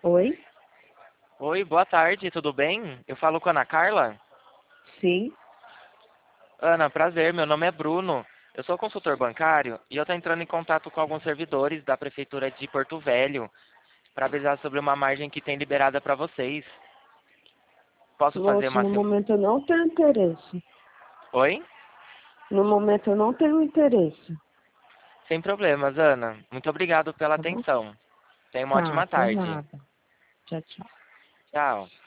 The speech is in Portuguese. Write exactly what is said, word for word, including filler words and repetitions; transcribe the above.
Oi? Oi, boa tarde, tudo bem? Eu falo com a Ana Carla? Sim. Ana, prazer, meu nome é Bruno. Eu sou consultor bancário e eu estou entrando em contato com alguns servidores da Prefeitura de Porto Velho para avisar sobre uma margem que tem liberada para vocês. Posso fazer Moço, uma... no sim- momento eu não tenho interesse. Oi? No momento eu não tenho interesse. Sem problemas, Ana. Muito obrigado pela Tá bom? atenção. Tenha uma Tá, ótima por tarde. nada. Tchau, tchau. Tchau.